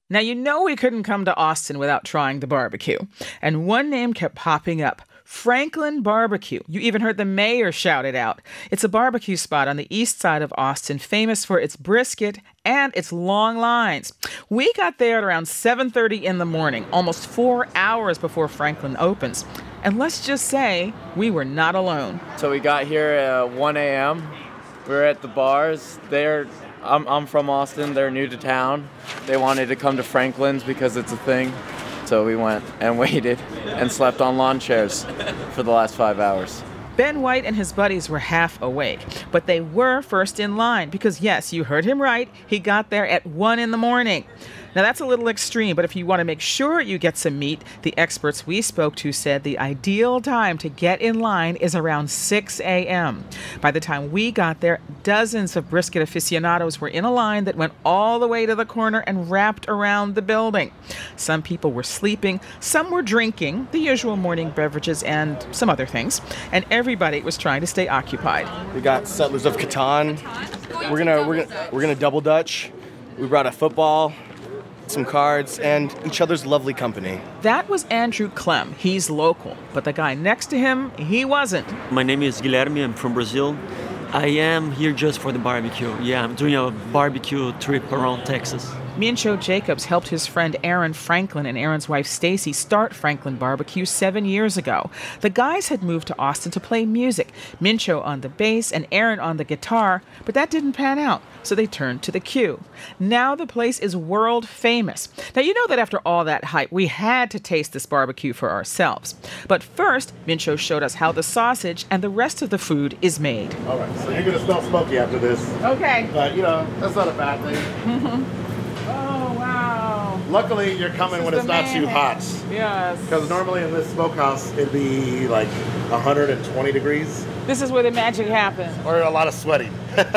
Now, you know we couldn't come to Austin without trying the barbecue. And one name kept popping up: Franklin Barbecue. You even heard the mayor shout it out. It's a barbecue spot on the east side of Austin, famous for its brisket and its long lines. We got there at around 7:30 in the morning, almost 4 hours before Franklin opens. And let's just say we were not alone. So we got here at 1 a.m. We were at the bars. I'm from Austin. They're new to town. They wanted to come to Franklin's because it's a thing. So we went and waited and slept on lawn chairs for the last 5 hours. Ben White and his buddies were half awake, but they were first in line because, yes, you heard him right, he got there at 1 in the morning. Now, that's a little extreme, but if you want to make sure you get some meat, the experts we spoke to said the ideal time to get in line is around 6 a.m. By the time we got there, dozens of brisket aficionados were in a line that went all the way to the corner and wrapped around the building. Some people were sleeping, some were drinking, the usual morning beverages and some other things, and everybody was trying to stay occupied. We got Settlers of Catan. We're gonna double Dutch. We brought a football, some cards, and each other's lovely company. That was Andrew Clem. He's local, but the guy next to him, he wasn't. My name is Guilherme. I'm from Brazil. I am here just for the barbecue. Yeah, I'm doing a barbecue trip around Texas. Mincho Jacobs helped his friend Aaron Franklin and Aaron's wife Stacy start Franklin Barbecue 7 years ago. The guys had moved to Austin to play music, Mincho on the bass and Aaron on the guitar, but that didn't pan out, so they turned to the Q. Now the place is world famous. Now, you know that after all that hype, we had to taste this barbecue for ourselves. But first, Mincho showed us how the sausage and the rest of the food is made. All right, so you're going to smell smoky after this. Okay. But, that's not a bad thing. Oh, wow. Luckily, you're coming when it's not too hot. Yes. Because normally in this smokehouse, it'd be like 120 degrees. This is where the magic happens. Or a lot of sweating.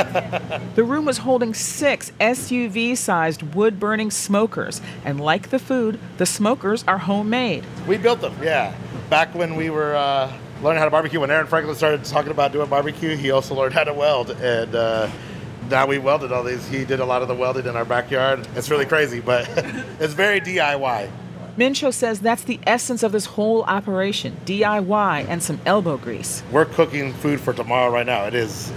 The room was holding 6 SUV-sized wood-burning smokers. And like the food, the smokers are homemade. We built them, yeah. Back when we were learning how to barbecue, when Aaron Franklin started talking about doing barbecue, he also learned how to weld. And now we welded all these. He did a lot of the welding in our backyard. It's really crazy, but it's very DIY. Mincho says that's the essence of this whole operation, DIY and some elbow grease. We're cooking food for tomorrow right now. It is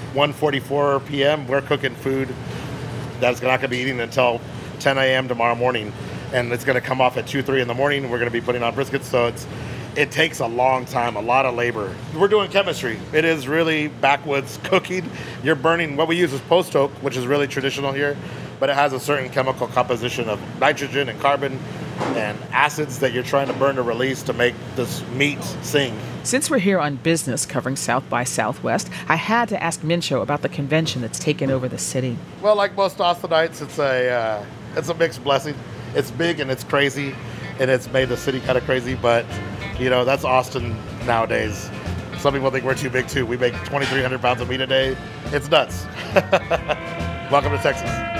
1:44 p.m. We're cooking food that's not going to be eating until 10 a.m. tomorrow morning. And it's going to come off at 2, 3 in the morning. We're going to be putting on briskets. So it takes a long time, a lot of labor. We're doing chemistry. It is really backwoods cooking. You're burning, what we use is post oak, which is really traditional here, but it has a certain chemical composition of nitrogen and carbon and acids that you're trying to burn to release to make this meat sing. Since we're here on business covering South by Southwest, I had to ask Mincho about the convention that's taken over the city. Well, like most Austinites, it's a mixed blessing. It's big and it's crazy, and it's made the city kind of crazy, but that's Austin nowadays. Some people think we're too big too. We make 2,300 pounds of meat a day. It's nuts. Welcome to Texas.